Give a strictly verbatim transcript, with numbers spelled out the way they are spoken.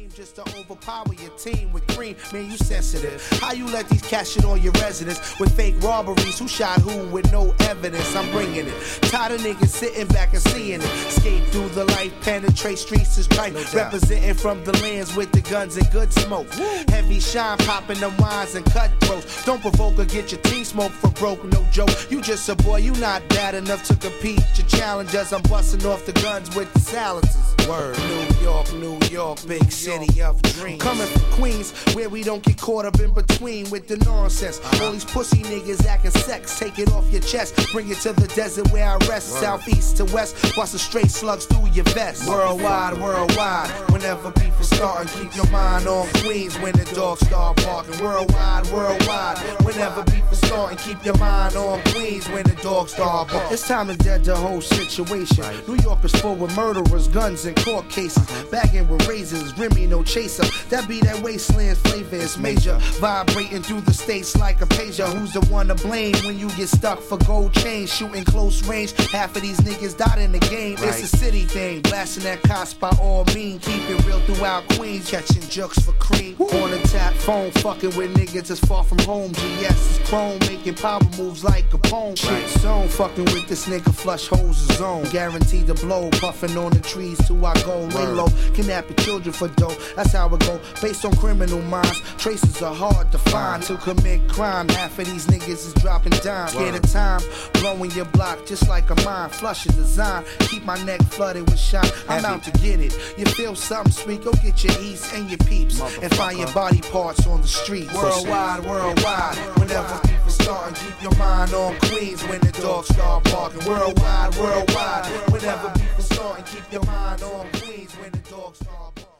scheme just to overpower your team with cream. Man, you sensitive. How you let these cats shit on your residence with fake robberies? Who shot who with no evidence? I'm bringing it. Tired of niggas sitting back and seeing it. Escape through the life, penetrate streets is right. No representing from the lands with the guns and good smoke. Woo. Heavy shine, popping the wines and cutthroats. Don't provoke or get your team smoked for broke, no joke. You just a boy, you not bad enough to compete. Your challengers, I'm busting off the guns with the silencers. Word. New York, New York, big city of dreams. Coming from Queens, where we don't get caught up in between with the nonsense. All these pussy niggas acting sex, take it off your chest, bring it to the desert where I rest. Word. Southeast to west, busting straight slugs through your vest. Worldwide, worldwide, whenever beef is starting, keep your mind on Queens when the dogs start barking. Worldwide, worldwide, whenever beef is starting, keep your mind on Queens when the dogs start barking. It's time to dead the whole situation. Right. New York is full with murderers, guns, and court cases. Uh-huh. Bagging with razors, Remy no chaser. That be that wasteland flavor, it's major. Vibrating through the states like a pager. Who's the one to blame when you get stuck for gold chains? Shooting close range, half of these niggas died in the game. Right. It's a city thing, blasting that cops by all means. Keep it real throughout Queens, catching jokes for cream. Woo. On a tap phone, fucking with niggas that's far from home. G S is chrome, making power moves like Capone. Shit zone, fucking with this nigga, flush holes is zone. Guaranteed to blow, puffing on the trees till I go. Lay low, kidnapping children for dough. That's how it go. Based on criminal minds, traces are hard to find. To commit crime, half of these niggas is dropping dimes. Scared of time, blowing your block just like a mine. Flush a design, keep my neck flooded with shine. I'm out to get it. You feel something sweet? Go get your eats and your peeps and find your body parts on the street. Worldwide, worldwide, whenever people starting, keep your mind on Queens when the dogs start barking. Worldwide, worldwide, whenever people starting, keep your mind on Queens when the dogs start barking.